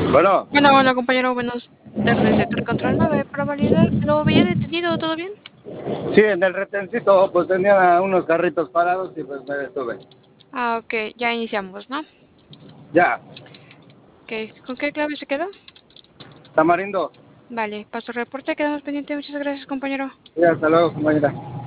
Bueno, Hola, compañero, buenas tardes. Sector Control 9 para validar. ¿Lo había detenido? ¿Todo bien? sí, en el retencito pues tenía unos carritos parados y pues me detuve. Ok, ya iniciamos, ¿no? Ya, Ok, ¿con qué clave se quedó? Tamarindo. Vale, paso reporte, quedamos pendientes. Muchas gracias, compañero. Sí, hasta luego, compañera.